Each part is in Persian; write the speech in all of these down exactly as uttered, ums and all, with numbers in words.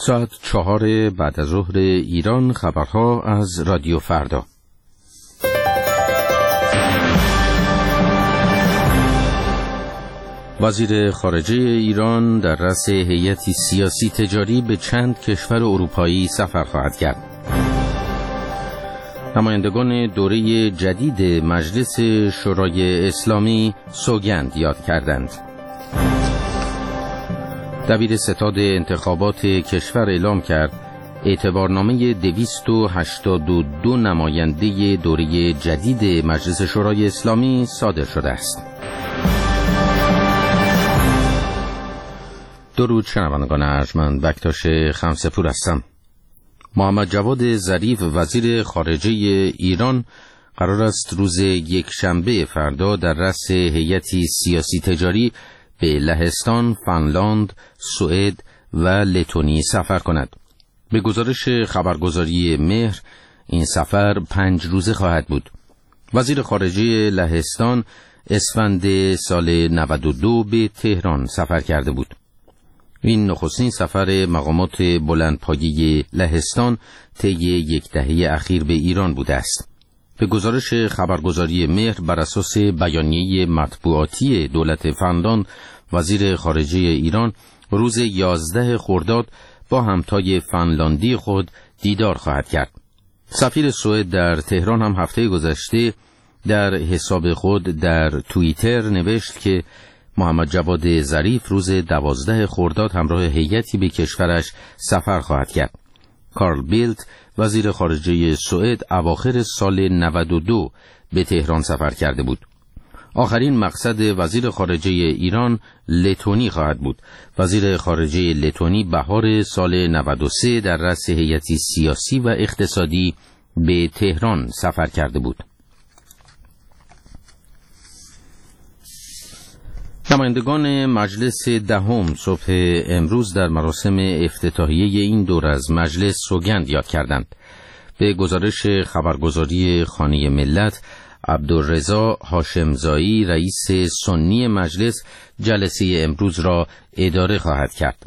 ساعت چهار بعد از ظهر ایران، خبرها از رادیو فردا. وزیر خارجه ایران در رأس هیئتی سیاسی تجاری به چند کشور اروپایی سفر خواهد کرد. نمایندگان دوره جدید مجلس شورای اسلامی سوگند یاد کردند. دبیر ستاد انتخابات کشور اعلام کرد اعتبارنامه دویست و هشتاد و دو نماینده دوره جدید مجلس شورای اسلامی صادر شده است. درود شنوندگان ارجمند، بکتاش خمسه‌پور هستم. محمد جواد ظریف وزیر خارجه ایران قرار است روز یکشنبه فردا در رأس هیئتی سیاسی تجاری به لهستان، فنلاند، سوئد و لتونی سفر کند. به گزارش خبرگزاری مهر این سفر پنج روزه خواهد بود. وزیر خارجه لهستان اسفند سال نود و دو به تهران سفر کرده بود. این نخستین سفر مقامات بلندپایه لهستان طی یک دهه اخیر به ایران بوده است. به گزارش خبرگزاری مهر بر اساس بیانیه مطبوعاتی دولت فنلاند، وزیر خارجه ایران روز یازده خرداد با همتای فنلاندی خود دیدار خواهد کرد. سفیر سوئد در تهران هم هفته گذشته در حساب خود در توییتر نوشت که محمد جواد ظریف روز دوازده خرداد همراه هیئتی به کشورش سفر خواهد کرد. کارل بیلت وزیر خارجه سوئد اواخر سال نود و دو به تهران سفر کرده بود. آخرین مقصد وزیر خارجه ایران لتونی خواهد بود. وزیر خارجه لتونی بهار سال نود و سه در رأس هیئتی سیاسی و اقتصادی به تهران سفر کرده بود. نمایندگان مجلس دهم صبح امروز در مراسم افتتاحیه این دور از مجلس سوگند یاد کردند. به گزارش خبرگزاری خانه ملت، عبدالرضا هاشمزایی رئیس سنی مجلس جلسه امروز را اداره خواهد کرد.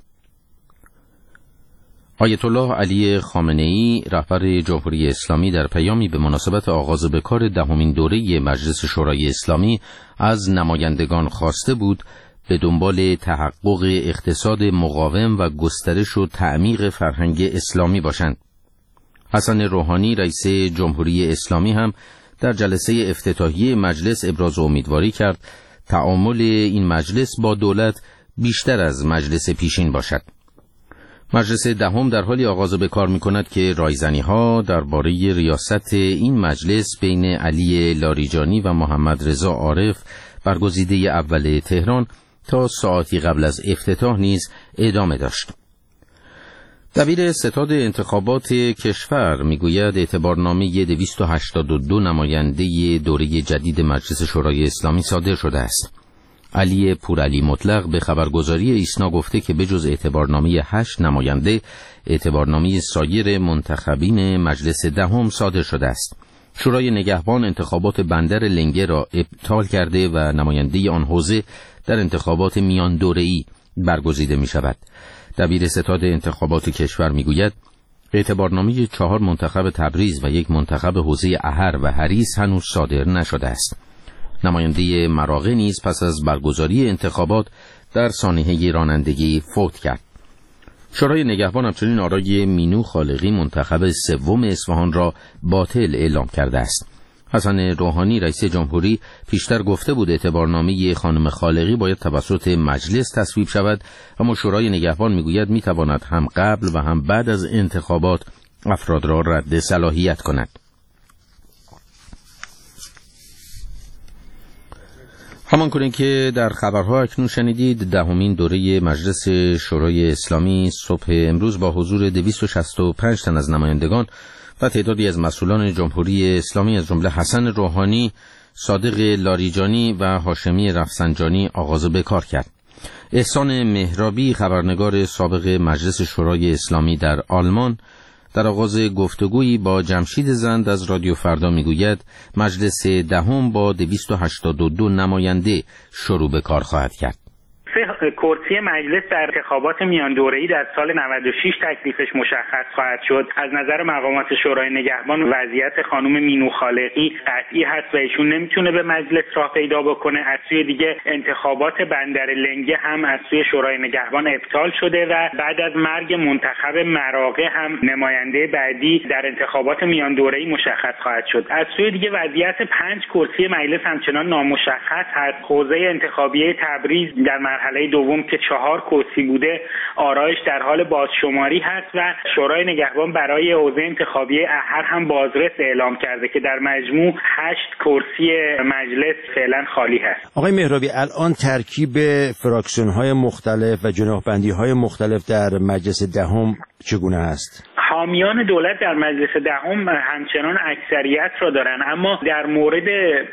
آیت الله علی خامنه‌ای رهبر جمهوری اسلامی در پیامی به مناسبت آغاز به کار دهمین دوره مجلس شورای اسلامی از نمایندگان خواسته بود به دنبال تحقق اقتصاد مقاوم و گسترش و تعمیق فرهنگ اسلامی باشند. حسن روحانی رئیس جمهوری اسلامی هم در جلسه افتتاحیه مجلس ابراز امیدواری کرد تعامل این مجلس با دولت بیشتر از مجلس پیشین باشد. مجلس دهم در حالی آغاز به کار می‌کند که رایزنی‌ها درباره ریاست این مجلس بین علی لاریجانی و محمد رضا عارف برگزیده اول تهران تا ساعتی قبل از افتتاح نیز ادامه داشت. دبیر ستاد انتخابات کشور میگوید اعتبارنامه دویست و هشتاد و دو نماینده دوره جدید مجلس شورای اسلامی صادر شده است. علی پورعلی مطلق به خبرگزاری ایسنا گفته که بجز اعتبارنامه هشت نماینده، اعتبارنامه سایر منتخبین مجلس دهم صادر شده است. شورای نگهبان انتخابات بندر لنگه را ابطال کرده و نماینده آن حوزه در انتخابات میان دوره‌ای برگزیده می شود. دبیر ستاد انتخابات کشور می گوید اعتبارنامه چهار منتخب تبریز و یک منتخب حوزه احر و حریص هنوز صادر نشده است. نماینده مراغه نیز پس از برگزاری انتخابات در سانحه رانندگی فوت کرد. شورای نگهبان همچنین آرای مینو خالقی منتخب سوم اصفهان را باطل اعلام کرده است. حسن روحانی رئیس جمهوری پیشتر گفته بود اعتبارنامه خانم خالقی باید توسط مجلس تصویب شود، اما شورای نگهبان میگوید میتواند هم قبل و هم بعد از انتخابات افراد را رد صلاحیت کند. همان کنید که در خبرها اکنون شنیدید دهمین دوره مجلس شورای اسلامی صبح امروز با حضور دویست و شصت و پنج تن از نمایندگان و تعدادی از مسئولان جمهوری اسلامی از جمله حسن روحانی، صادق لاریجانی و هاشمی رفسنجانی آغاز به کار کرد. احسان مهرابی خبرنگار سابق مجلس شورای اسلامی در آلمان در آغاز گفتگویی با جمشید زند از رادیو فردا میگوید مجلس دهم با دویست و هشتاد و دو نماینده شروع به کار خواهد کرد. سه کرسی مجلس در انتخابات میان دوره‌ای در سال نود و شش تکلیفش مشخص خواهد شد. از نظر مقامات شورای نگهبان وضعیت خانم مینو خالقی قطعی هست و ایشون نمیتونه به مجلس راه پیدا بکنه. از سوی دیگه انتخابات بندر لنگه هم از سوی شورای نگهبان ابطال شده و بعد از مرگ منتخب مراغه هم نماینده بعدی در انتخابات میان دوره‌ای مشخص خواهد شد. از سوی دیگه وضعیت پنج کرسی مجلس همچنان نامشخص هست. حوزه انتخابیه تبریز در مرحله دوم که چهار کرسی بوده آرایش در حال بازشماری هست و شورای نگهبان برای حوزه انتخابیه احر هم بازرس اعلام کرده که در مجموع هشت کرسی مجلس فعلا خالی هست. آقای مهرابی، الان ترکیب فراکسیون‌های مختلف و جناح‌بندی‌های مختلف در مجلس دهم چگونه است؟ حامیان دولت در مجلس دهم همچنان اکثریت را دارن، اما در مورد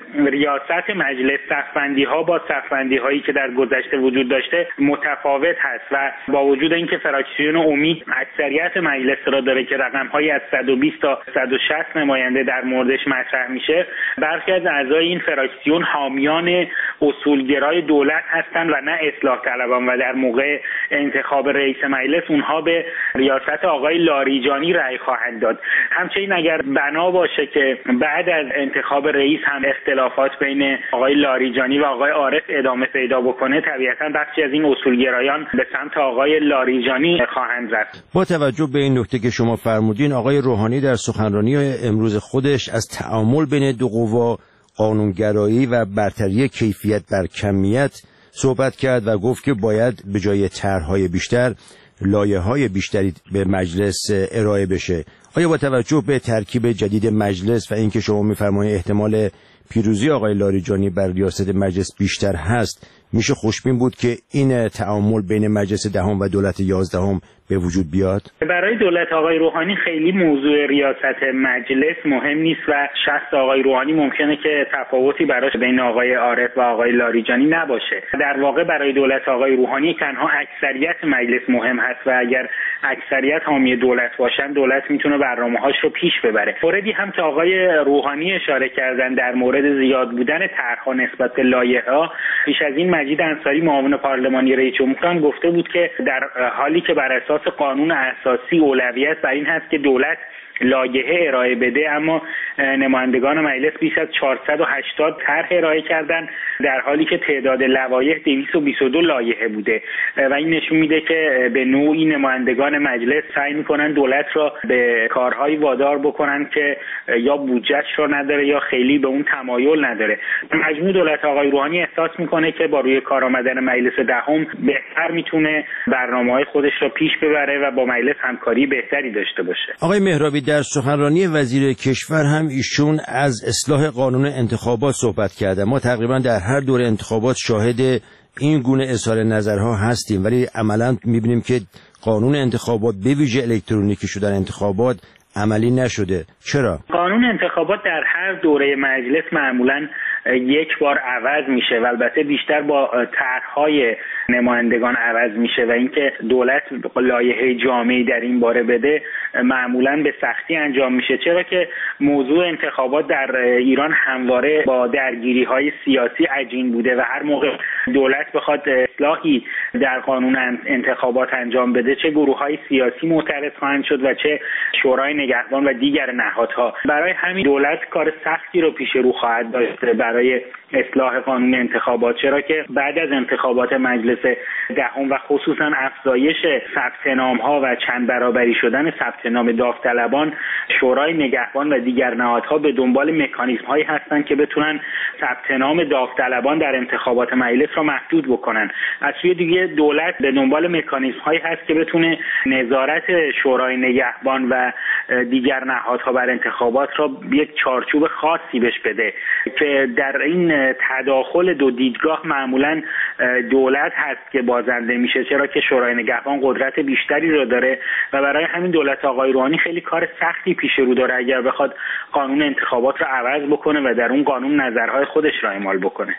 ریاست مجلس صف‌بندی‌ها با صف‌بندی‌هایی که در گذشته وجود داشته متفاوت هست و با وجود اینکه فراکسیون امید اکثریت مجلس را داره که رقم‌هایی از صد و بیست تا صد و شصت نماینده در موردش مطرح میشه، برخی از اعضای این فراکسیون حامیان اصولگرای دولت هستند و نه اصلاح طلبان و در موقع انتخاب رئیس مجلس اونها به ریاست آقای لاریجانی رأی خواهند داد. همچنین اگر بنا باشه که بعد از انتخاب رئیس هم اختلافات بین آقای لاریجانی و آقای عارف ادامه پیدا بکنه، طبیعتاً بخشی از این اصولگرایان به سمت آقای لاریجانی خواهند رفت. با توجه به این نکته که شما فرمودین، آقای روحانی در سخنرانی امروز خودش از تعامل بین دو قوا، قانونگرایی و برتری کیفیت بر کمیت صحبت کرد و گفت که باید به جای طرح‌های بیشتر لایه‌های بیشتری به مجلس ارائه بشه. آیا با توجه به ترکیب جدید مجلس و اینکه شما می‌فرمایید احتمال پیروزی آقای لاریجانی بر ریاست مجلس بیشتر هست، میشه خوشبین بود که این تعامل بین مجلس دهم و دولت یازدهم به وجود بیاد؟ برای دولت آقای روحانی خیلی موضوع ریاست مجلس مهم نیست و شخص آقای روحانی ممکنه که تفاوتی براش بین آقای عارف و آقای لاریجانی نباشه. در واقع برای دولت آقای روحانی تنها اکثریت مجلس مهم هست و اگر اکثریت حامی دولت باشن، دولت میتونه برنامه‌هاش رو پیش ببره. موردی هم که آقای روحانی اشاره کردن در مورد زیاد بودن طرح‌ها نسبت به لایحه‌ها، پیش از این مجید انصاری معاون پارلمانی رئیس جمهور گفته بود که در حالی که بر اساس قانون اساسی اولویت بر این هست که دولت لایحه ارائه بده، اما نمایندگان مجلس بیش از چهارصد و هشتاد طرح ارائه کردن در حالی که تعداد لوایح دویست و بیست و دو لایحه بوده و این نشون میده که به نوعی نمایندگان مجلس سعی میکنن دولت را به کارهایی وادار بکنن که یا بودجهش رو نداره یا خیلی به اون تمایل نداره. مجموع دولت آقای روحانی احساس میکنه که با روی کار آمدن مجلس دهم بهتر میتونه برنامه‌های خودش رو پیش ببره و با مجلس همکاری بهتری داشته باشه. آقای مهرابی، در سخنرانی وزیر کشور هم ایشون از اصلاح قانون انتخابات صحبت کرده. ما تقریبا در هر دور انتخابات شاهد این گونه اظهار نظرها هستیم، ولی عملا میبینیم که قانون انتخابات به ویژه الکترونیکی شدن انتخابات عملی نشده. چرا؟ قانون انتخابات در هر دوره مجلس معمولاً یک بار عوض میشه و البته بیشتر با طرح‌های نمایندگان عوض میشه و اینکه دولت لایحه جامعی در این باره بده معمولاً به سختی انجام میشه، چرا که موضوع انتخابات در ایران همواره با درگیری‌های سیاسی عجین بوده و هر موقع دولت بخواد اصلاحی در قانون انتخابات انجام بده، چه گروه‌های سیاسی معترض خواهند شد و چه شورای نگهبان و دیگر نهادها. برای همین دولت کار سختی رو پیش رو خواهد داشت برای اصلاح قانون انتخابات، چرا که بعد از انتخابات مجلس دهم و خصوصا افزایش ثبت نام‌ها و چند برابری شدن ثبت نام داوطلبان، شورای نگهبان و دیگر نهادها به دنبال مکانیزم‌هایی هستند که بتونن ثبت نام داوطلبان در انتخابات مجلس را محدود بکنن. از سوی دیگه دولت به دنبال مکانیزم‌هایی هست که بتونه نظارت شورای نگهبان و دیگر نهادها بر انتخابات را یک چارچوب خاصی بهش بده که در این تداخل دو دیدگاه معمولاً دولت هست که بازنده میشه، چرا که شورای نگهبان قدرت بیشتری رو داره و برای همین دولت آقای روحانی خیلی کار سختی پیش رو داره اگر بخواد قانون انتخابات رو عوض بکنه و در اون قانون نظرهای خودش را اعمال بکنه.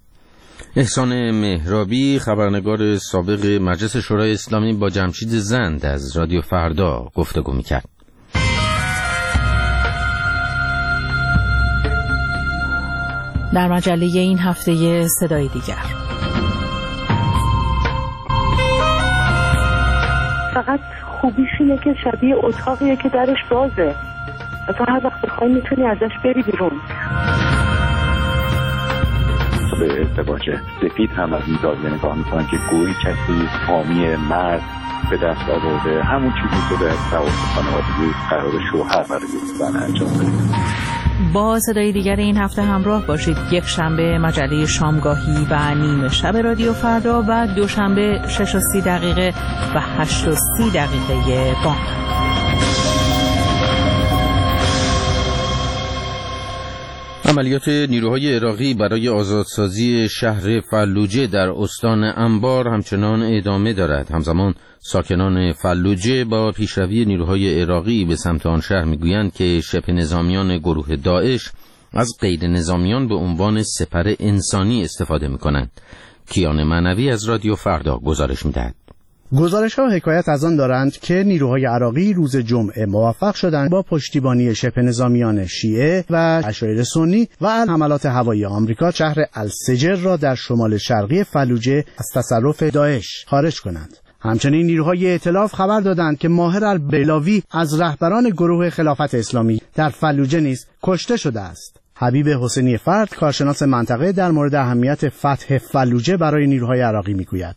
احسان مهرابی، خبرنگار سابق مجلس شورای اسلامی، با جمشید زند از رادیو فردا گفتگو میکرد. در مجله این هفته صدای دیگر: فقط خوبیش اینه که شبیه اتاقیه که درش بازه، مثلا هر وقت بخوای میتونی ازش بری بیرون. به ازدواج سفید هم از این زاویه نگاه میکنن که گویی کسی حامی مرد به دست آورده همون چیزی که در روابط خانوادگی قرار شوهر برای زن انجام بده. با صدای دیگر این هفته همراه باشید. یک شنبه مجله شامگاهی و نیمه شب رادیو فردا و دوشنبه شش و سی دقیقه و هشت و سی دقیقه بام. عملیات نیروهای عراقی برای آزادسازی شهر فلوجه در استان انبار همچنان ادامه دارد. همزمان ساکنان فلوجه با پیشروی نیروهای عراقی به سمت آن شهر میگویند که شبه نظامیان گروه داعش از غیر نظامیان به عنوان سپر انسانی استفاده میکنند. کیان معنوی از رادیو فردا گزارش میدهد. گزارش‌ها حکایت از آن دارند که نیروهای عراقی روز جمعه موفق شدند با پشتیبانی شبه نظامیان شیعه و عشایر سنی و حملات هوایی آمریکا شهر السجر را در شمال شرقی فلوجه از تصرف داعش خارج کنند. همچنین نیروهای ائتلاف خبر دادند که ماهر البلاوی از رهبران گروه خلافت اسلامی در فلوجه نیز کشته شده است. حبیب حسینی فرد، کارشناس منطقه، در مورد اهمیت فتح فلوجه برای نیروهای عراقی میگوید.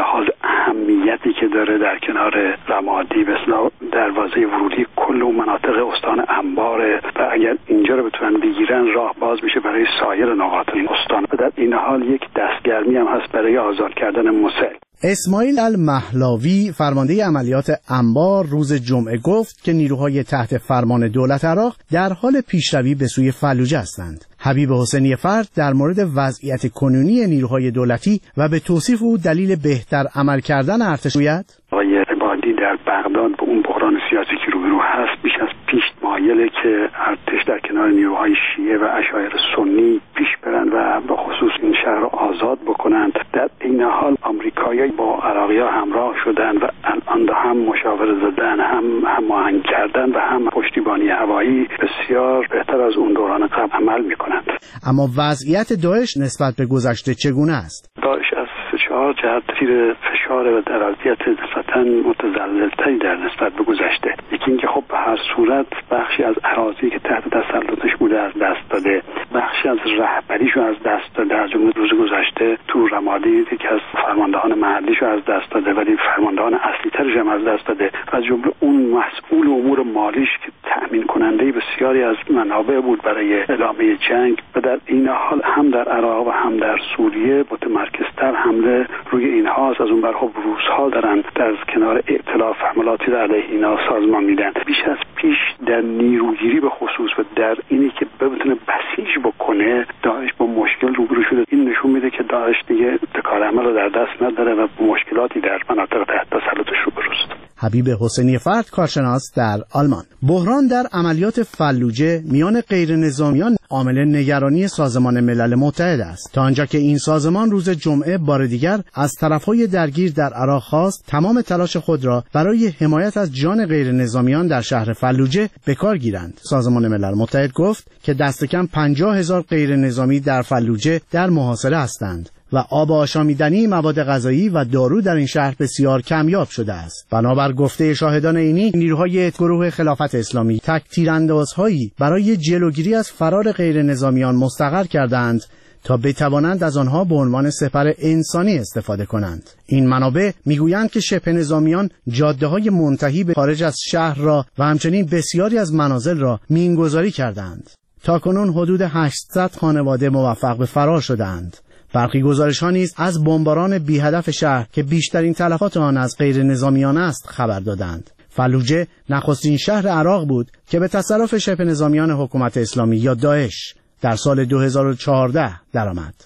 اهمیتی که داره در کنار رمادی به اصطلاح دروازه ورودی کل و مناطق استان انباره و اگر اینجا رو بتونن بگیرن راه باز میشه برای سایر نقاط این استان و در این حال یک دستگرمی هم هست برای آزاد کردن مسل. اسماعیل المحلاوی، فرمانده عملیات انبار، روز جمعه گفت که نیروهای تحت فرمان دولت عراق در حال پیشروی به سوی فلوجه هستند. حبیب حسینی فرد در مورد وضعیت کنونی نیروهای دولتی و به توصیف او دلیل بهتر عمل کردن ارتش گوید: آقای عبادی در بغداد به اون بحران سیاسی که روبرو هست بیش از پیش مایله که ارتش در کنار نیروهای شیعه و عشایر سنی پیش برند و به خصوص این شهر را آزاد بکنند. در این حال آمریکایی‌ها با عراقی‌ها همراه شدند و الان هم مشاوره زدن، هم هماهنگ کردن و هم پشتیبانی هوایی بسیار بهتر از اون دوران قبل عمل می‌کنند. اما وضعیت داعش نسبت به گذشته چگونه است؟ داعش از چهار جهت زیر فشار و در وضعیت نسبتاً متزلزل‌تری در نسبت به گذشته. یکی اینکه خب به هر صورت بخشی از اراضی که تحت تسلطش بوده از دست داده، بخشی از رهبریشو از دست داده. از جمله روز گذشته تو رمادی یکی از فرماندهان محلیشو از دست داده ولی فرماندهان اصلی ترش هم از دست داده. از جمله اون مسئول امور مالیش که تأمین کننده بسیاری از منابع بود برای ادامه جنگ و در این حال هم در عراق و هم در سوریه متمرکزتر حمله روی اینها از اون بر خب روس‌ها دارن در کنار ائتلاف حملاتی را علیه اینا سازمان میدن. بیش از پیش در نیروگیری به خصوص و در اینی که بتونه بسیج بکنه داعش با مشکل روبرو شده. این نشون میده که داعش دیگه ابتکار عمل رو در دست نداره و با مشکلاتی در مناطق تحت تسلطش روبروست. حبیب حسینی فرد، کارشناس در آلمان. بحران در عملیات فلوجه میان غیر نظامیان عامل نگرانی سازمان ملل متحد است، تا آنجا که این سازمان روز جمعه بار دیگر از طرفهای درگیر در عراق خواست تمام تلاش خود را برای حمایت از جان غیر نظامیان در شهر فلوجه به کار گیرند. سازمان ملل متحد گفت که دست کم پنجاه هزار غیر نظامی در فلوجه در محاصره هستند و آب آشامیدنی، مواد غذایی و دارو در این شهر بسیار کمیاب شده است. بنابر گفته شاهدان عینی، نیروهای گروه خلافت اسلامی تک تیراندازهایی برای جلوگیری از فرار غیر نظامیان مستقر کردند تا بتوانند از آنها به عنوان سپر انسانی استفاده کنند. این منابع میگویند که شبه نظامیان جاده‌های منتهی به خارج از شهر را و همچنین بسیاری از منازل را مینگذاری کردند. تاکنون حدود هشتصد خانواده موفق به فرار شدند. برخی گزارش‌ها نیز از بمباران بی هدف شهر که بیشترین تلفات آن از غیر نظامیان است خبر دادند. فلوجه نخستین شهر عراق بود که به تصرف شبه نظامیان حکومت اسلامی یا داعش در سال دو هزار و چهارده درآمد.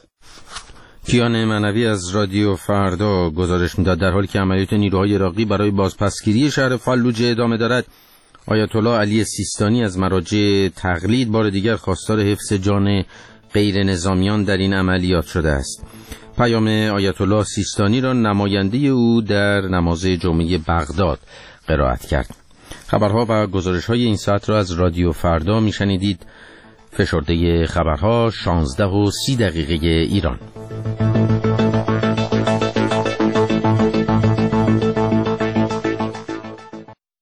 کیان معنوی از رادیو فردا گزارش می‌داد. در حالی که عملیات نیروهای عراقی برای بازپسگیری شهر فلوجه ادامه دارد، آیت الله علی سیستانی از مراجع تقلید بار دیگر خواستار حفظ جان غیر نظامیان در این عملیات شده است. پیام آیت الله سیستانی را نماینده او در نماز جمعه بغداد قرائت کرد. خبرها و گزارش‌های این ساعت را از رادیو فردا میشنیدید. فشرده خبرها شانزده و سی دقیقه ایران.